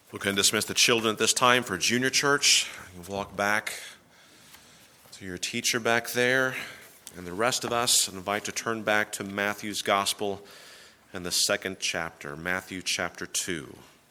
We can dismiss the children at this time for junior church. You walk back to your teacher back there, and the rest of us invite to turn back to Matthew's Gospel and the second chapter, Matthew chapter 2.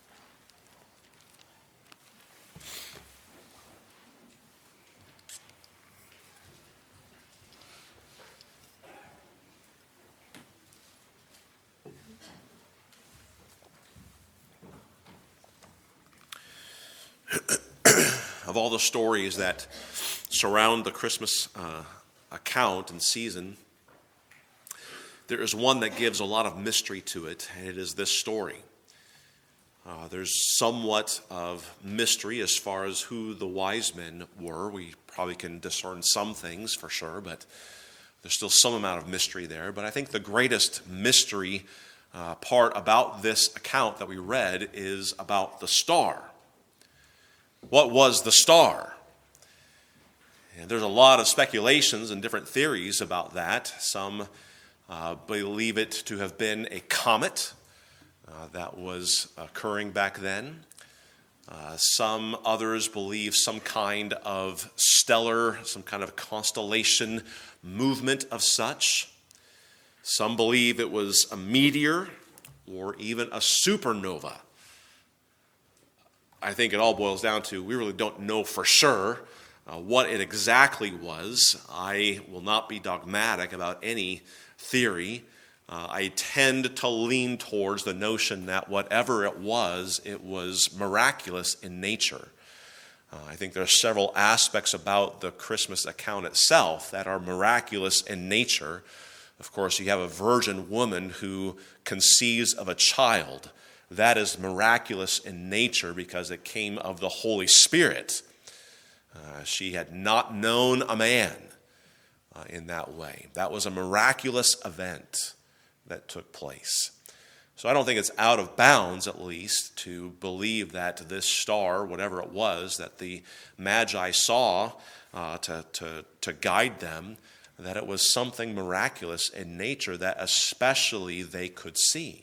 Of all the stories that surround the Christmas account and season, there is one that gives a lot of mystery to it, and it is this story. There's somewhat of mystery as far as who the wise men were. We probably can discern some things for sure, but there's still some amount of mystery there. But I think the greatest mystery part about this account that we read is about the star. What was the star? And there's a lot of speculations and different theories about that. Some believe it to have been a comet that was occurring back then. Some others believe some kind of stellar, some kind of constellation movement of such. Some believe it was a meteor or even a supernova. I think it all boils down to we really don't know for sure what it exactly was. I will not be dogmatic about any theory. I tend to lean towards the notion that whatever it was miraculous in nature. I think there are several aspects about the Christmas account itself that are miraculous in nature. Of course, you have a virgin woman who conceives of a child. That is miraculous in nature because it came of the Holy Spirit. She had not known a man in that way. That was a miraculous event that took place. So I don't think it's out of bounds, at least, to believe that this star, whatever it was, that the Magi saw to guide them, that it was something miraculous in nature that especially they could see.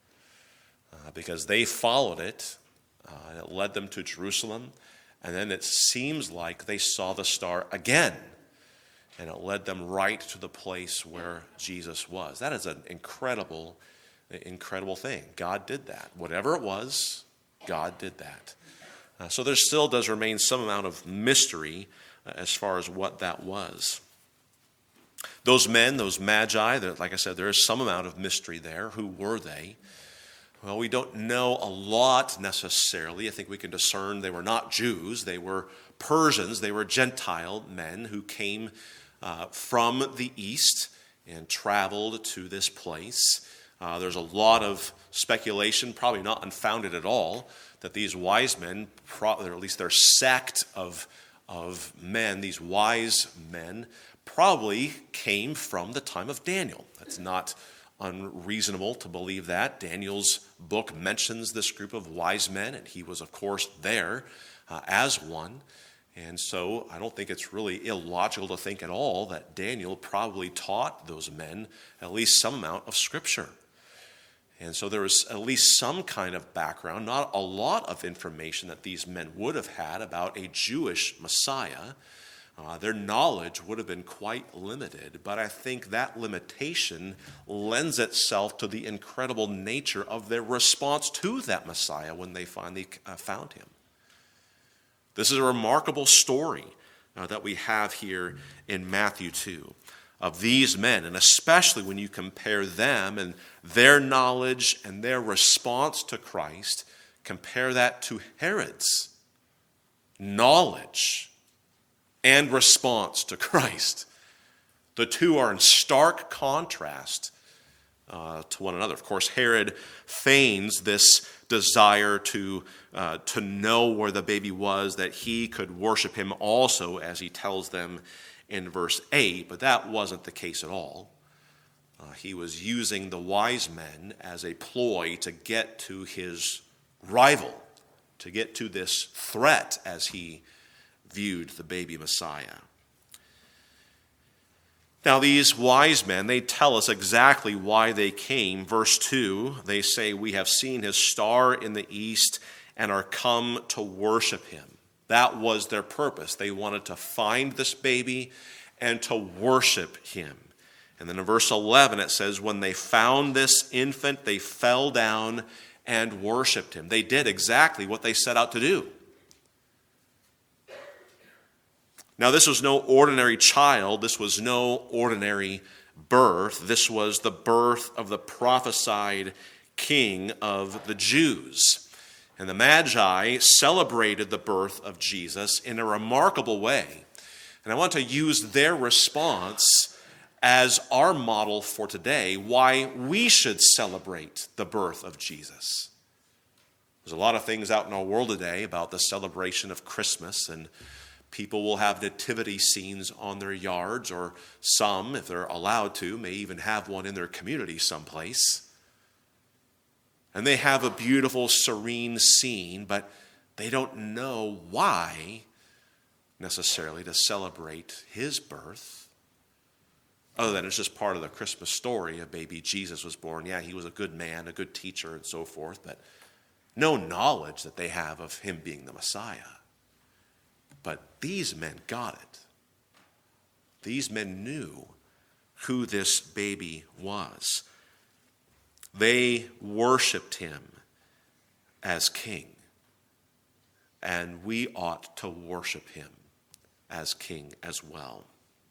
Because they followed it, and it led them to Jerusalem, and then it seems like they saw the star again, and it led them right to the place where Jesus was. That is an incredible thing. God did that. Whatever it was, God did that. So there still does remain some amount of mystery as far as what that was. Those men, those Magi, like I said, there is some amount of mystery there. Who were they? Well, we don't know a lot necessarily. I think we can discern they were not Jews. They were Persians. They were Gentile men who came from the east and traveled to this place. There's a lot of speculation, probably not unfounded at all, that these wise men, or at least their sect of men, these wise men, probably came from the time of Daniel. That's not unreasonable to believe that. Daniel's book mentions this group of wise men, and he was, of course, there as one. And so I don't think it's really illogical to think at all that Daniel probably taught those men at least some amount of Scripture. And so there was at least some kind of background, not a lot of information that these men would have had about a Jewish Messiah. Their knowledge would have been quite limited, but I think that limitation lends itself to the incredible nature of their response to that Messiah when they finally found him. This is a remarkable story that we have here in Matthew 2 of these men, and especially when you compare them and their knowledge and their response to Christ, compare that to Herod's knowledge and response to Christ. The two are in stark contrast to one another. Of course, Herod feigns this desire to know where the baby was, that he could worship him also, as he tells them in verse 8, but that wasn't the case at all. He was using the wise men as a ploy to get to his rival, to get to this threat as he viewed the baby Messiah. Now, these wise men, they tell us exactly why they came. Verse 2, they say, "We have seen his star in the east and are come to worship him. That was their purpose. They wanted to find this baby and to worship him. And then in verse 11 it says, when they found this infant, they fell down and worshiped him. They did exactly what they set out to do. Now, this was no ordinary child. This was no ordinary birth. This was the birth of the prophesied King of the Jews. And the Magi celebrated the birth of Jesus in a remarkable way. And I want to use their response as our model for today, why we should celebrate the birth of Jesus. There's a lot of things out in our world today about the celebration of Christmas, and people will have nativity scenes on their yards, or some, if they're allowed to, may even have one in their community someplace. And they have a beautiful, serene scene, but they don't know why necessarily to celebrate his birth, other than it's just part of the Christmas story. A baby Jesus was born. Yeah, he was a good man, a good teacher, and so forth, but no knowledge that they have of him being the Messiah. But these men got it. These men knew who this baby was. They worshiped him as king. And we ought to worship him as king as well.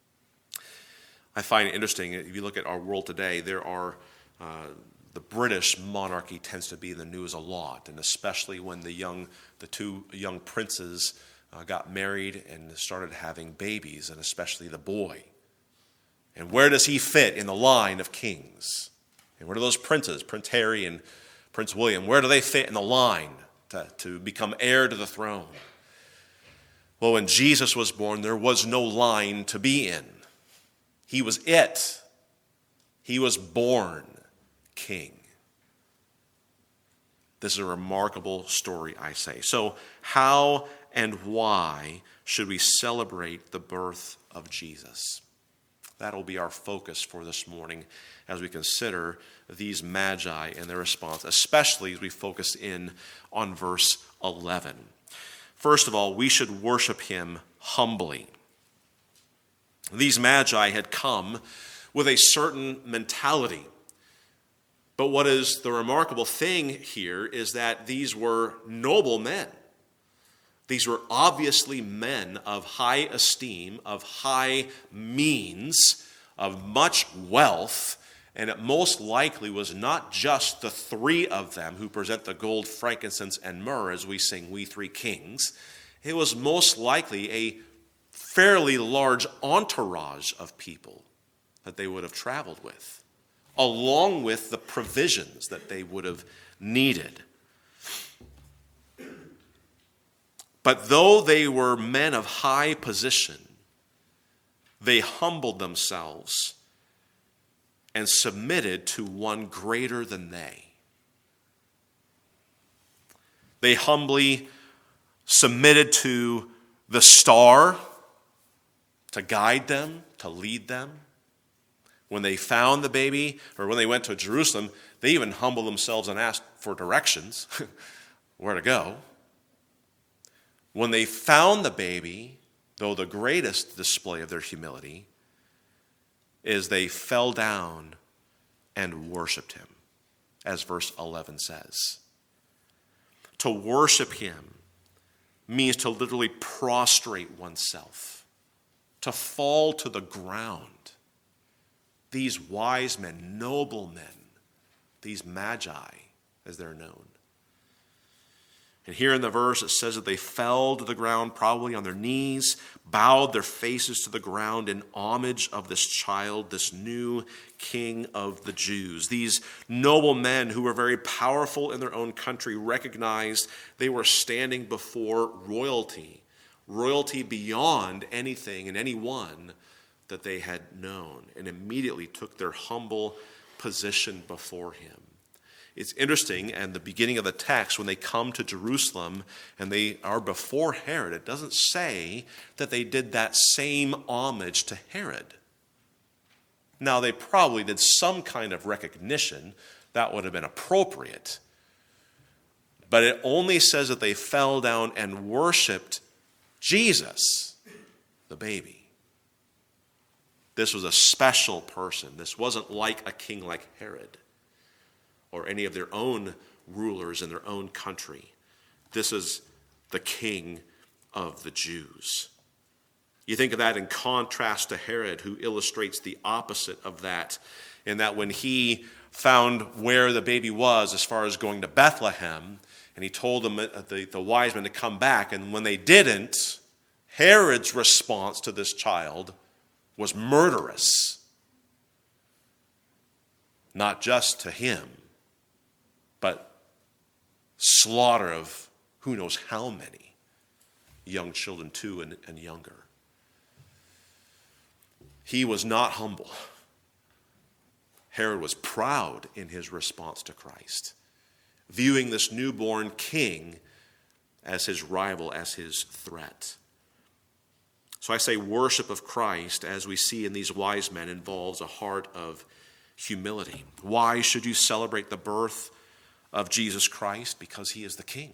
I find it interesting, if you look at our world today, there are the British monarchy tends to be in the news a lot, and especially when the two young princes got married and started having babies, and especially the boy. And where does he fit in the line of kings? And where do those princes, Prince Harry and Prince William, where do they fit in the line to become heir to the throne? Well, when Jesus was born, there was no line to be in. He was it. He was born king. This is a remarkable story, I say. So how and why should we celebrate the birth of Jesus? That'll be our focus for this morning as we consider these magi and their response, especially as we focus in on verse 11. First of all, we should worship him humbly. These magi had come with a certain mentality. But what is the remarkable thing here is that these were noble men. These were obviously men of high esteem, of high means, of much wealth, and it most likely was not just the three of them who present the gold, frankincense, and myrrh as we sing We Three Kings. It was most likely a fairly large entourage of people that they would have traveled with, along with the provisions that they would have needed. But though they were men of high position, they humbled themselves and submitted to one greater than they. They humbly submitted to the star to guide them, to lead them. When they found the baby, or when they went to Jerusalem, they even humbled themselves and asked for directions, where to go. When they found the baby, though the greatest display of their humility is they fell down and worshiped him, as verse 11 says. To worship him means to literally prostrate oneself, to fall to the ground. These wise men, noble men, these magi, as they're known. And here in the verse it says that they fell to the ground, probably on their knees, bowed their faces to the ground in homage of this child, this new king of the Jews. These noble men who were very powerful in their own country recognized they were standing before royalty, royalty beyond anything and anyone that they had known, and immediately took their humble position before him. It's interesting, and the beginning of the text, when they come to Jerusalem and they are before Herod, it doesn't say that they did that same homage to Herod. Now, they probably did some kind of recognition that would have been appropriate. But it only says that they fell down and worshiped Jesus, the baby. This was a special person. This wasn't like a king like Herod or any of their own rulers in their own country. This is the King of the Jews. You think of that in contrast to Herod, who illustrates the opposite of that, in that when he found where the baby was as far as going to Bethlehem, and he told them, the wise men, to come back, and when they didn't, Herod's response to this child was murderous. Not just to him, but slaughter of who knows how many young children too and younger. He was not humble. Herod was proud in his response to Christ, viewing this newborn king as his rival, as his threat. So I say worship of Christ, as we see in these wise men, involves a heart of humility. Why should you celebrate the birth of Jesus Christ? Because he is the king.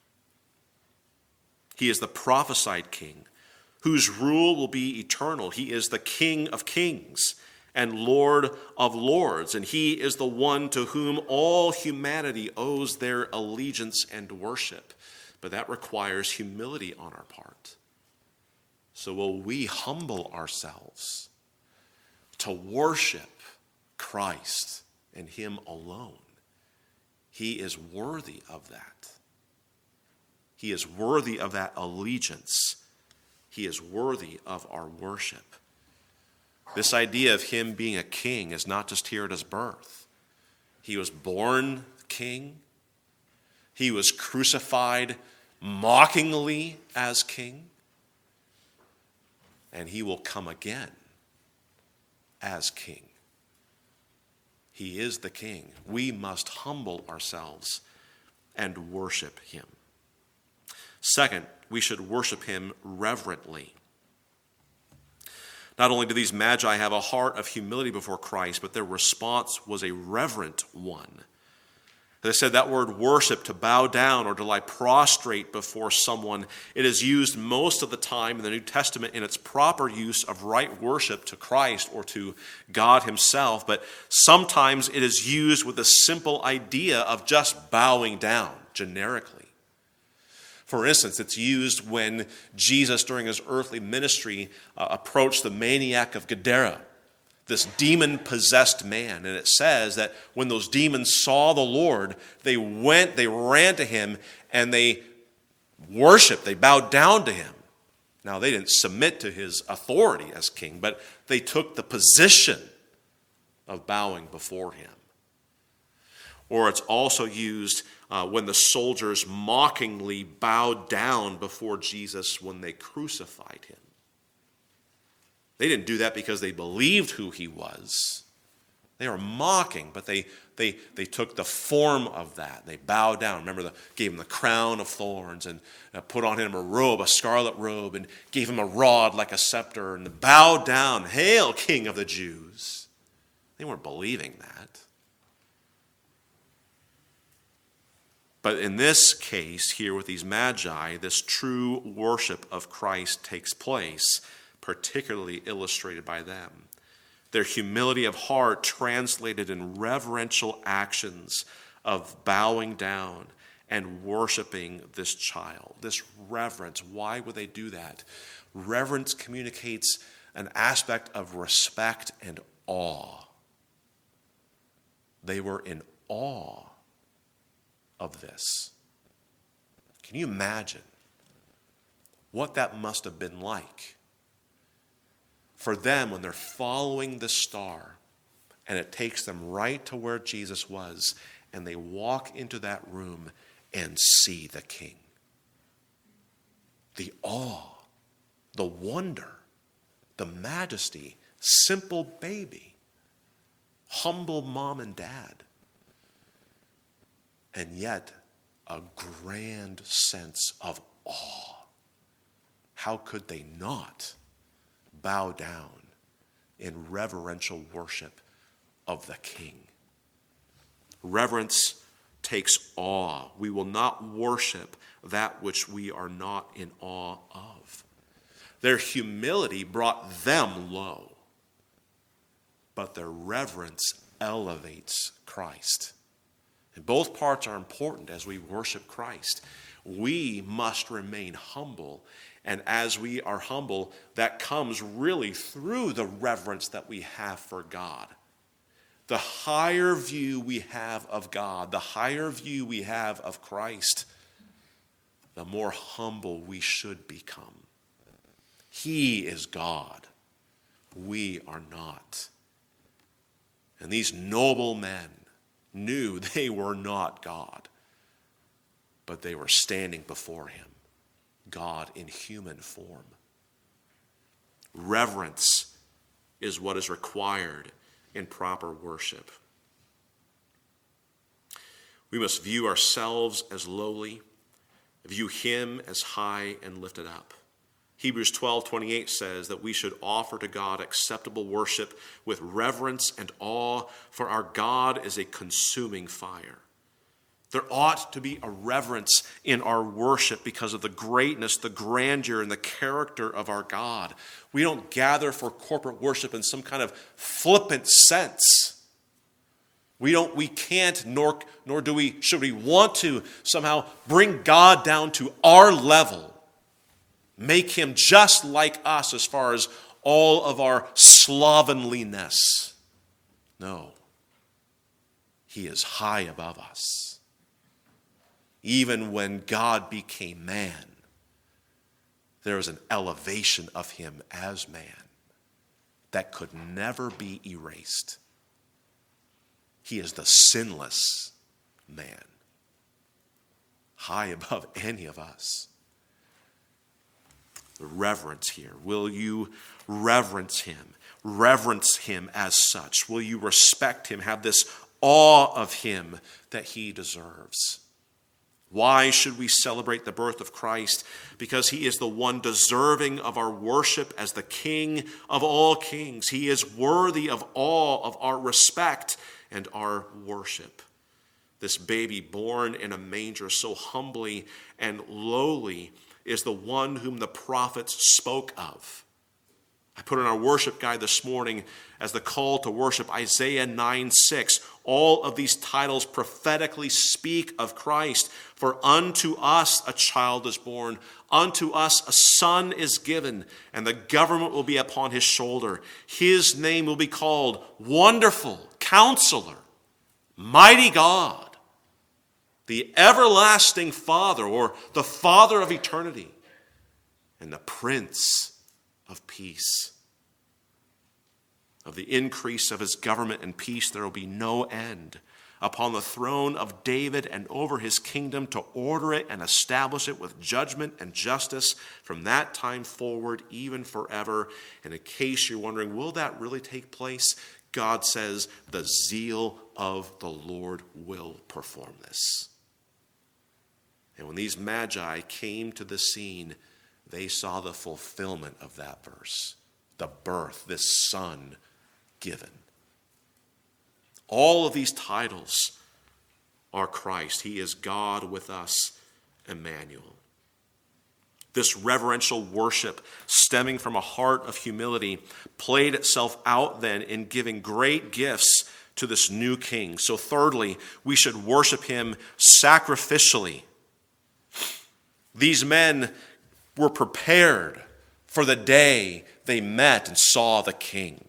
He is the prophesied king, whose rule will be eternal. He is the King of kings and Lord of lords, and he is the one to whom all humanity owes their allegiance and worship. But that requires humility on our part. So will we humble ourselves to worship Christ and him alone? He is worthy of that. He is worthy of that allegiance. He is worthy of our worship. This idea of him being a king is not just here at his birth. He was born king. He was crucified mockingly as king. And he will come again as king. He is the king. We must humble ourselves and worship him. Second, we should worship him reverently. Not only do these magi have a heart of humility before Christ, but their response was a reverent one. As I said, that word worship, to bow down or to lie prostrate before someone, it is used most of the time in the New Testament in its proper use of right worship to Christ or to God himself, but sometimes it is used with the simple idea of just bowing down generically. For instance, it's used when Jesus, during his earthly ministry, approached the maniac of Gadara, this demon-possessed man. And it says that when those demons saw the Lord, they ran to him, and they worshiped, they bowed down to him. Now, they didn't submit to his authority as king, but they took the position of bowing before him. Or it's also used when the soldiers mockingly bowed down before Jesus when they crucified him. They didn't do that because they believed who he was. They were mocking, but they took the form of that. They bowed down. Remember, gave him the crown of thorns and put on him a robe, a scarlet robe, and gave him a rod like a scepter, and bowed down, "Hail, King of the Jews." They weren't believing that. But in this case, here with these magi, this true worship of Christ takes place, particularly illustrated by them. Their humility of heart translated in reverential actions of bowing down and worshiping this child. This reverence, why would they do that? Reverence communicates an aspect of respect and awe. They were in awe of this. Can you imagine what that must have been like for them when they're following the star and it takes them right to where Jesus was, and they walk into that room and see the king? The awe, the wonder, the majesty, simple baby, humble mom and dad, and yet a grand sense of awe. How could they not bow down in reverential worship of the king? Reverence takes awe. We will not worship that which we are not in awe of. Their humility brought them low, but their reverence elevates Christ. And both parts are important as we worship Christ. We must remain humble, and as we are humble, that comes really through the reverence that we have for God. The higher view we have of God, the higher view we have of Christ, the more humble we should become. He is God. We are not. And these noble men knew they were not God, but they were standing before him, God in human form. Reverence is what is required in proper worship. We must view ourselves as lowly, view him as high and lifted up. Hebrews 12:28 says that we should offer to God acceptable worship with reverence and awe, for our God is a consuming fire. There ought to be a reverence in our worship because of the greatness, the grandeur, and the character of our God. We don't gather for corporate worship in some kind of flippant sense. We can't, nor should we want to somehow bring God down to our level. Make him just like us as far as all of our slovenliness. No. He is high above us. Even when God became man, there was an elevation of him as man that could never be erased. He is the sinless man, high above any of us. The reverence here. Will you reverence him? Reverence him as such. Will you respect him? Have this awe of him that he deserves. Why should we celebrate the birth of Christ? Because he is the one deserving of our worship as the King of all kings. He is worthy of all of our respect and our worship. This baby born in a manger so humbly and lowly is the one whom the prophets spoke of. I put in our worship guide this morning as the call to worship Isaiah 9:6. All of these titles prophetically speak of Christ. For unto us a child is born, unto us a son is given, and the government will be upon his shoulder. His name will be called Wonderful Counselor, Mighty God, the Everlasting Father, or the Father of eternity, and the Prince of Peace. Of the increase of his government and peace there will be no end upon the throne of David and over his kingdom, to order it and establish it with judgment and justice from that time forward, even forever. And in case you're wondering, will that really take place? God says the zeal of the Lord will perform this. And when these magi came to the scene, they saw the fulfillment of that verse. The birth, this son given. All of these titles are Christ. He is God with us, Emmanuel. This reverential worship, stemming from a heart of humility, played itself out then in giving great gifts to this new king. So thirdly, we should worship him sacrificially. These men were prepared for the day they met and saw the king.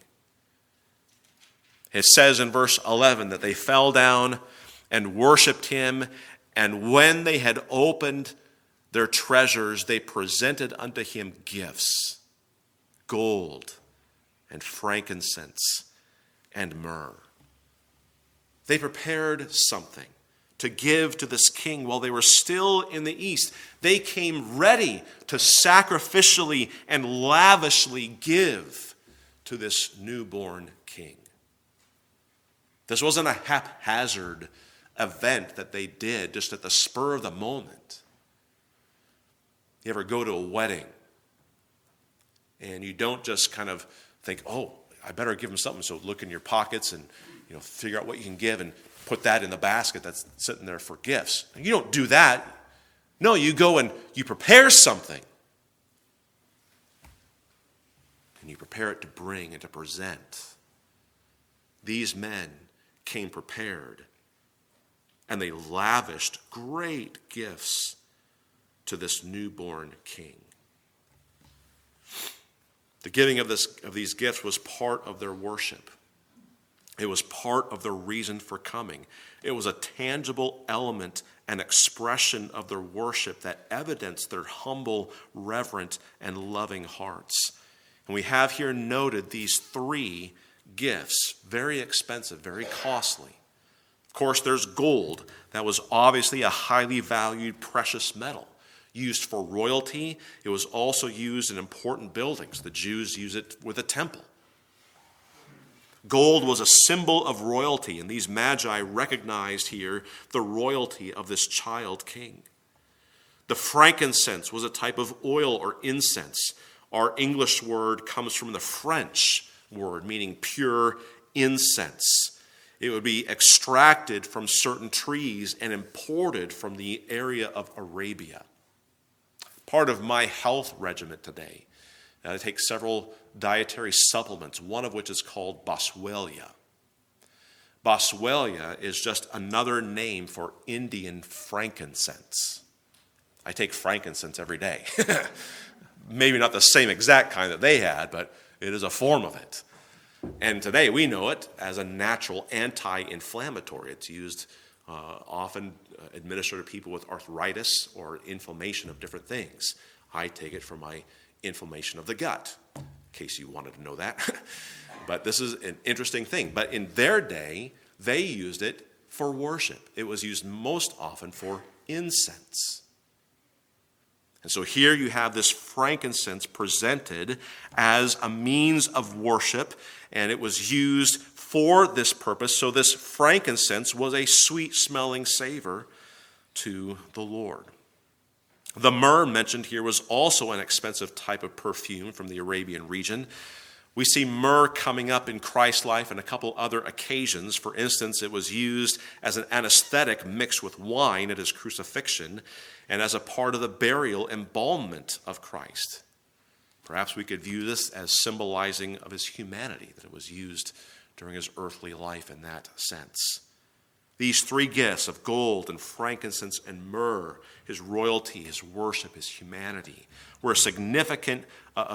It says in verse 11 that they fell down and worshiped him, and when they had opened their treasures, they presented unto him gifts, gold and frankincense and myrrh. They prepared something to give to this king while they were still in the east. They came ready to sacrificially and lavishly give to this newborn king. This wasn't a haphazard event that they did just at the spur of the moment. You ever go to a wedding and you don't just kind of think, oh, I better give them something, so look in your pockets and figure out what you can give, and put that in the basket that's sitting there for gifts. You don't do that. No, you go and you prepare something. And you prepare it to bring and to present. These men came prepared, and they lavished great gifts to this newborn king. The giving of these gifts was part of their worship. It was part of the reason for coming. It was a tangible element and expression of their worship that evidenced their humble, reverent, and loving hearts. And we have here noted these three gifts, very expensive, very costly. Of course, there's gold. That was obviously a highly valued precious metal. Used for royalty, it was also used in important buildings. The Jews use it with a temple. Gold was a symbol of royalty, and these magi recognized here the royalty of this child king. The frankincense was a type of oil or incense. Our English word comes from the French word, meaning pure incense. It would be extracted from certain trees and imported from the area of Arabia. Part of my health regimen today, I take several dietary supplements, one of which is called Boswellia. Boswellia is just another name for Indian frankincense. I take frankincense every day. Maybe not the same exact kind that they had, but it is a form of it. And today we know it as a natural anti-inflammatory. It's used often administered to people with arthritis or inflammation of different things. I take it for my inflammation of the gut, in case you wanted to know that. But this is an interesting thing. But in their day, they used it for worship. It was used most often for incense. And so here you have this frankincense presented as a means of worship, and it was used for this purpose. So this frankincense was a sweet-smelling savor to the Lord. The myrrh mentioned here was also an expensive type of perfume from the Arabian region. We see myrrh coming up in Christ's life on a couple other occasions. For instance, it was used as an anesthetic mixed with wine at his crucifixion and as a part of the burial embalmment of Christ. Perhaps we could view this as symbolizing of his humanity, that it was used during his earthly life in that sense. These three gifts of gold and frankincense and myrrh, his royalty, his worship, his humanity, were of significant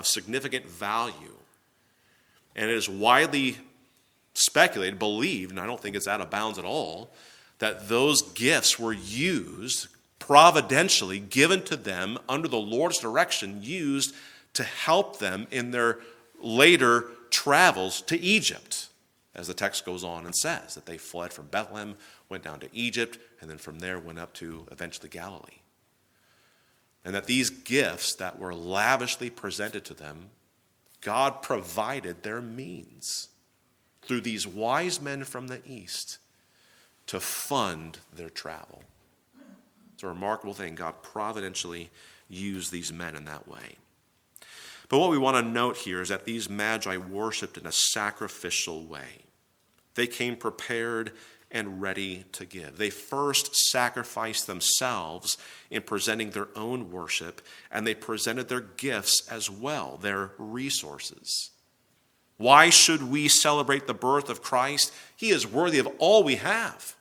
value. And it is widely speculated, believed, and I don't think it's out of bounds at all, that those gifts were used, providentially given to them under the Lord's direction, used to help them in their later travels to Egypt. As the text goes on and says, that they fled from Bethlehem, went down to Egypt, and then from there went up to eventually Galilee. And that these gifts that were lavishly presented to them, God provided their means through these wise men from the east to fund their travel. It's a remarkable thing. God providentially used these men in that way. But what we want to note here is that these magi worshiped in a sacrificial way. They came prepared and ready to give. They first sacrificed themselves in presenting their own worship, and they presented their gifts as well, their resources. Why should we celebrate the birth of Christ? He is worthy of all we have.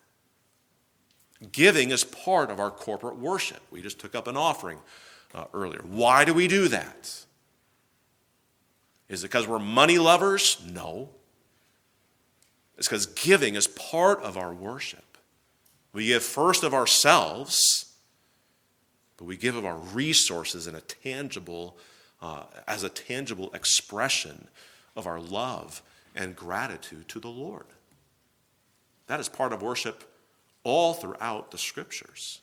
Giving is part of our corporate worship. We just took up an offering earlier. Why do we do that? Is it because we're money lovers? No. It's because giving is part of our worship. We give first of ourselves, but we give of our resources in a tangible, as a tangible expression of our love and gratitude to the Lord. That is part of worship all throughout the Scriptures.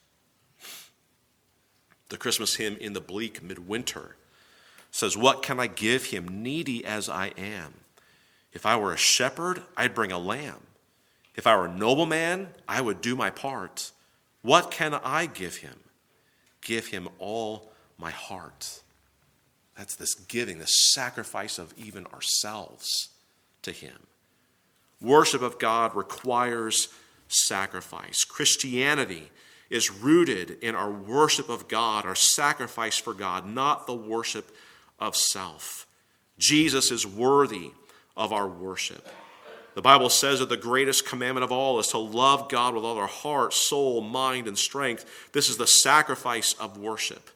The Christmas hymn, "In the Bleak Midwinter," says, "What can I give him, needy as I am? If I were a shepherd, I'd bring a lamb. If I were a nobleman, I would do my part. What can I give him? Give him all my heart." That's this giving, this sacrifice of even ourselves to him. Worship of God requires sacrifice. Christianity is rooted in our worship of God, our sacrifice for God, not the worship of self. Jesus is worthy of our worship. The Bible says that the greatest commandment of all is to love God with all our heart, soul, mind, and strength. This is the sacrifice of worship.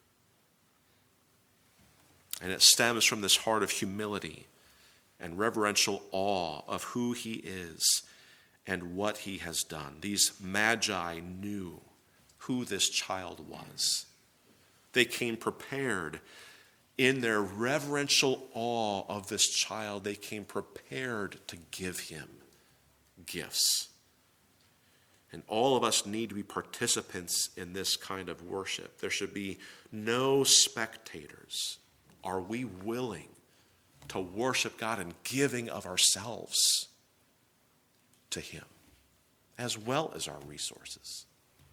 And it stems from this heart of humility and reverential awe of who he is and what he has done. These magi knew who this child was. They came prepared. In their reverential awe of this child, they came prepared to give him gifts. And all of us need to be participants in this kind of worship. There should be no spectators. Are we willing to worship God in giving of ourselves to him, as well as our resources?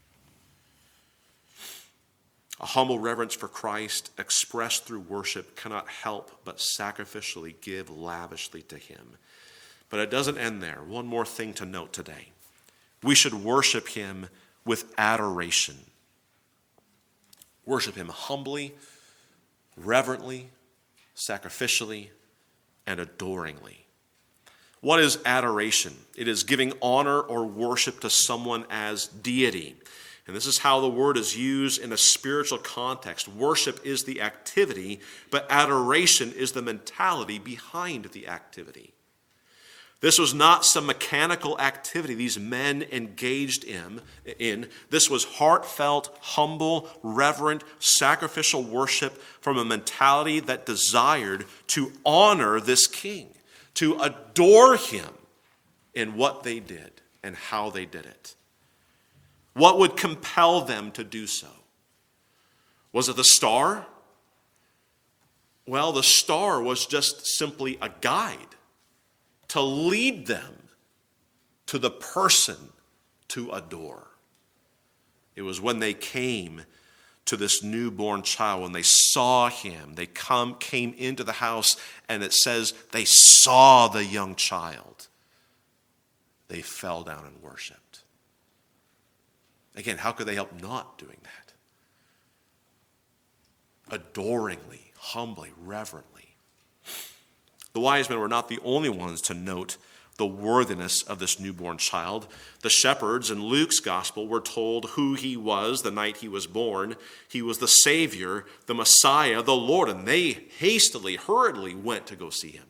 A humble reverence for Christ expressed through worship cannot help but sacrificially give lavishly to him. But it doesn't end there. One more thing to note today. We should worship him with adoration. Worship him humbly, reverently, sacrificially, and adoringly. What is adoration? It is giving honor or worship to someone as deity. And this is how the word is used in a spiritual context. Worship is the activity, but adoration is the mentality behind the activity. This was not some mechanical activity these men engaged in. This was heartfelt, humble, reverent, sacrificial worship from a mentality that desired to honor this king, to adore him in what they did and how they did it. What would compel them to do so? Was it the star? Well, the star was just simply a guide to lead them to the person to adore. It was when they came to this newborn child, when they saw him, they came into the house, and it says they saw the young child. They fell down and worshiped. Again, how could they help not doing that? Adoringly, humbly, reverently. The wise men were not the only ones to note the worthiness of this newborn child. The shepherds in Luke's gospel were told who he was the night he was born. He was the Savior, the Messiah, the Lord, and they hurriedly went to go see him.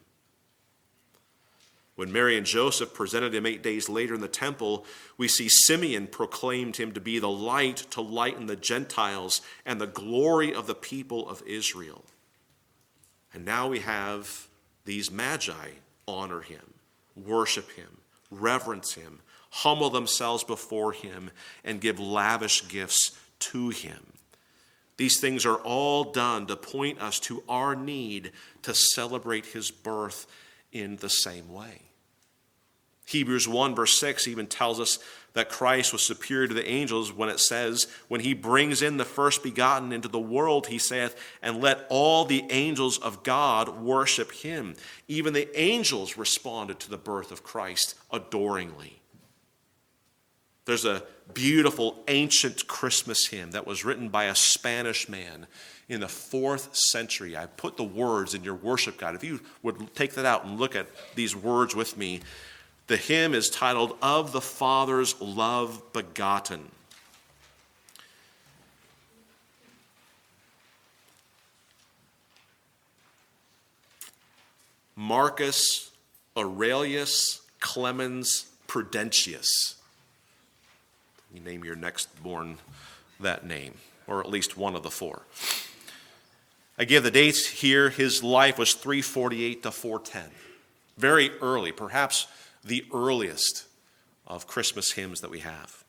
When Mary and Joseph presented him 8 days later in the temple, we see Simeon proclaimed him to be the light to lighten the Gentiles and the glory of the people of Israel. And now we have these magi honor him, worship him, reverence him, humble themselves before him, and give lavish gifts to him. These things are all done to point us to our need to celebrate his birth in the same way. Hebrews 1 verse 6 even tells us that Christ was superior to the angels when it says, when he brings in the first begotten into the world, he saith, and let all the angels of God worship him. Even the angels responded to the birth of Christ adoringly. There's a beautiful ancient Christmas hymn that was written by a Spanish man in the 4th century. I put the words in your worship guide. If you would take that out and look at these words with me. The hymn is titled, Of the Father's Love Begotten. Marcus Aurelius Clemens Prudentius. You name your next born that name, or at least one of the four. I give the dates here. His life was 348 to 410. Very early, perhaps the earliest of Christmas hymns that we have.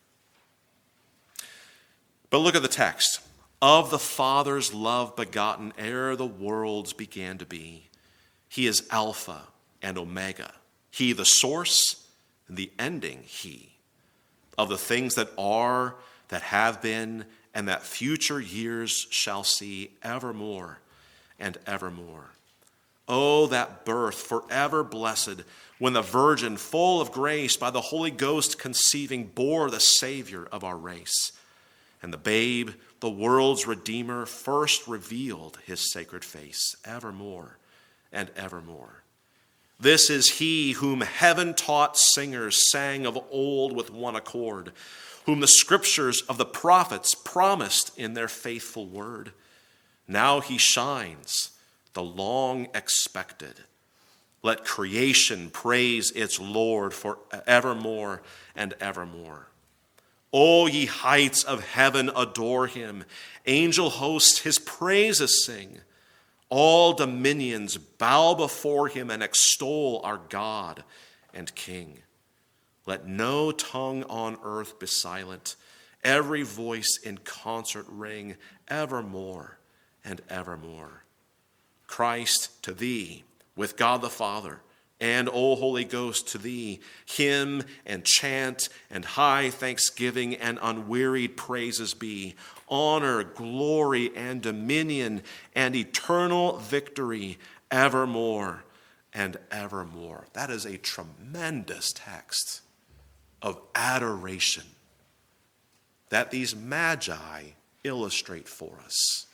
But look at the text. Of the Father's love begotten ere the worlds began to be. He is Alpha and Omega. He the source and the ending he. Of the things that are, that have been, and that future years shall see evermore and evermore. Oh, that birth, forever blessed, when the Virgin, full of grace, by the Holy Ghost conceiving, bore the Savior of our race. And the babe, the world's Redeemer, first revealed his sacred face, evermore and evermore. This is he whom heaven-taught singers sang of old with one accord, whom the scriptures of the prophets promised in their faithful word. Now he shines, the long expected. Let creation praise its Lord for evermore and evermore. O ye heights of heaven, adore him. Angel hosts his praises sing. All dominions bow before him and extol our God and King. Let no tongue on earth be silent. Every voice in concert ring, evermore and evermore. Christ, to thee, with God the Father, and, O Holy Ghost, to thee, hymn and chant and high thanksgiving and unwearied praises be, honor, glory, and dominion, and eternal victory evermore and evermore. That is a tremendous text of adoration that these magi illustrate for us.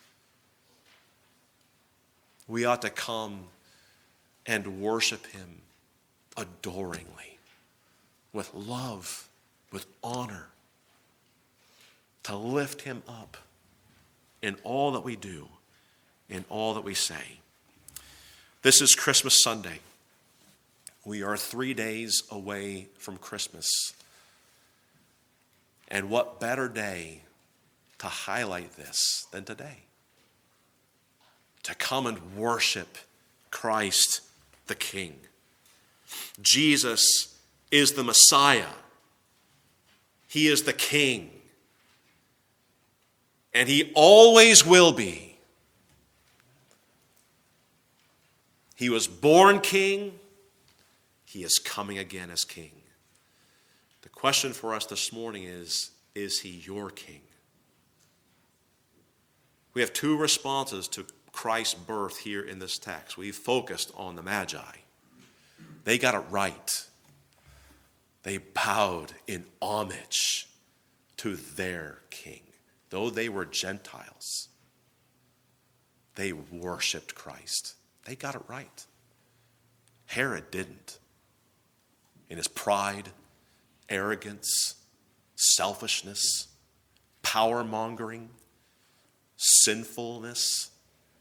We ought to come and worship him adoringly, with love, with honor, to lift him up in all that we do, in all that we say. This is Christmas Sunday. We are 3 days away from Christmas. And what better day to highlight this than today? To come and worship Christ the King. Jesus is the Messiah. He is the King. And he always will be. He was born king. He is coming again as king. The question for us this morning is he your king? We have two responses to Christ's birth here in this text. We've focused on the Magi. They got it right. They bowed in homage to their king. Though they were Gentiles, they worshiped Christ. They got it right. Herod didn't. In his pride, arrogance, selfishness, power-mongering, sinfulness,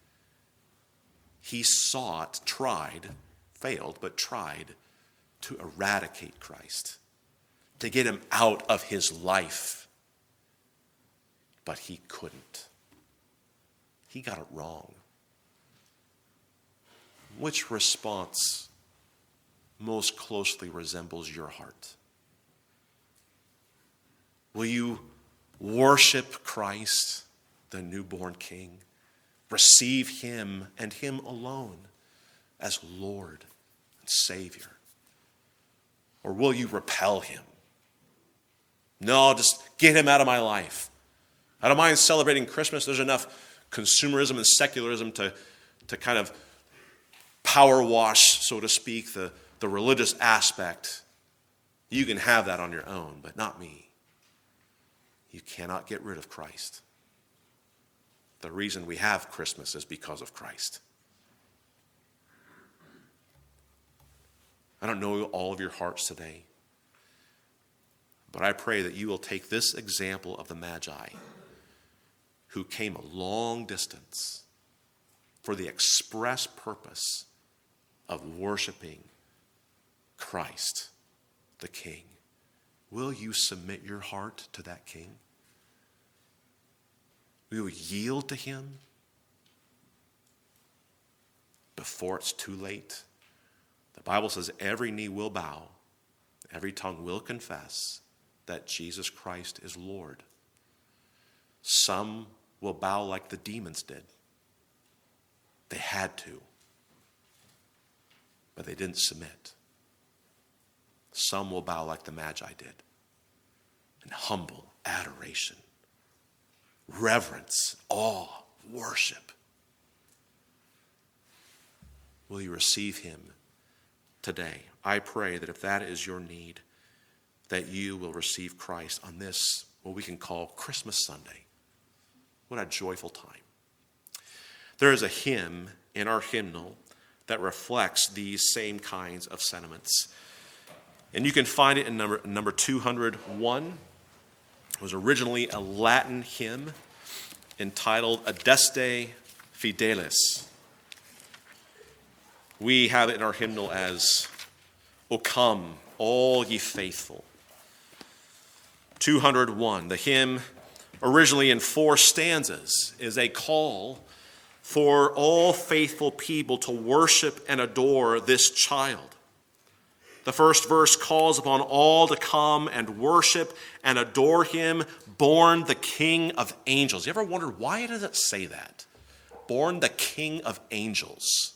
he failed, but tried to eradicate Christ, to get him out of his life. But he couldn't. He got it wrong. Which response most closely resembles your heart? Will you worship Christ, the newborn King? Receive him and him alone as Lord and Savior? Or will you repel him? No, just get him out of my life. I don't mind celebrating Christmas. There's enough consumerism and secularism to kind of power wash, so to speak, the religious aspect. You can have that on your own, but not me. You cannot get rid of Christ. The reason we have Christmas is because of Christ. I don't know all of your hearts today, but I pray that you will take this example of the Magi, who came a long distance for the express purpose of worshiping Christ, the King. Will you submit your heart to that King? Will you yield to him before it's too late? The Bible says every knee will bow, every tongue will confess that Jesus Christ is Lord. Some will bow like the demons did. They had to, but they didn't submit. Some will bow like the Magi did, in humble adoration, reverence, awe, worship. will you receive him today? I pray that if that is your need, that you will receive Christ on this, what we can call Christmas Sunday. What a joyful time. There is a hymn in our hymnal that reflects these same kinds of sentiments. And you can find it in number 201. It was originally a Latin hymn entitled Adeste Fidelis. We have it in our hymnal as, O come, all ye faithful. 201, the hymn, originally in 4 stanzas, is a call for all faithful people to worship and adore this child. The first verse calls upon all to come and worship and adore him, born the King of angels. You ever wondered, why does it say that? Born the King of angels.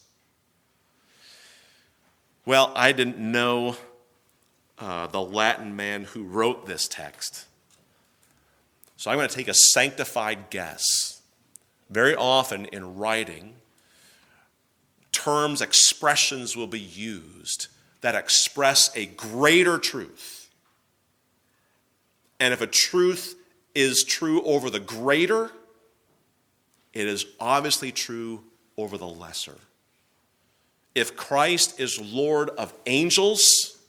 Well, I didn't know the Latin man who wrote this text. So I'm going to take a sanctified guess. Very often in writing, terms, expressions will be used that express a greater truth. And if a truth is true over the greater, it is obviously true over the lesser. If Christ is Lord of angels,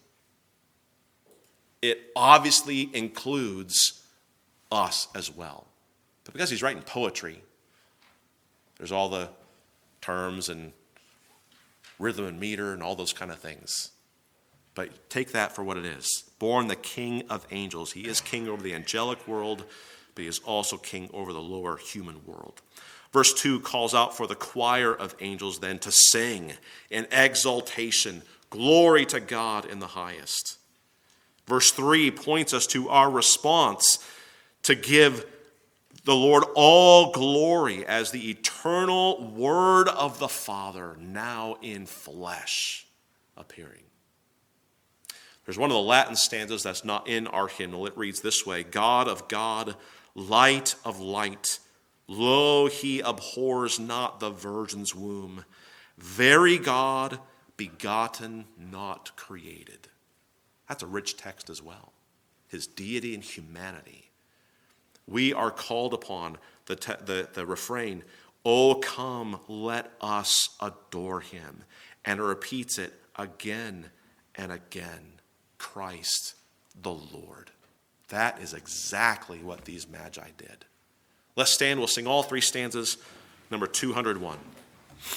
it obviously includes us as well. But because he's writing poetry, there's all the terms and rhythm and meter and all those kind of things. But take that for what it is. Born the King of angels. He is king over the angelic world, but he is also king over the lower human world. Verse 2 calls out for the choir of angels then to sing in exaltation, glory to God in the highest. Verse 3 points us to our response to give the Lord all glory as the eternal Word of the Father, now in flesh, appearing. There's one of the Latin stanzas that's not in our hymnal. It reads this way: God of God, light of light, lo, he abhors not the virgin's womb. Very God, begotten, not created. That's a rich text as well. His deity and humanity. We are called upon the refrain, O come, let us adore him. And it repeats it again and again. Christ the Lord. That is exactly what these magi did. Let's stand. We'll sing all 3 stanzas. Number 201.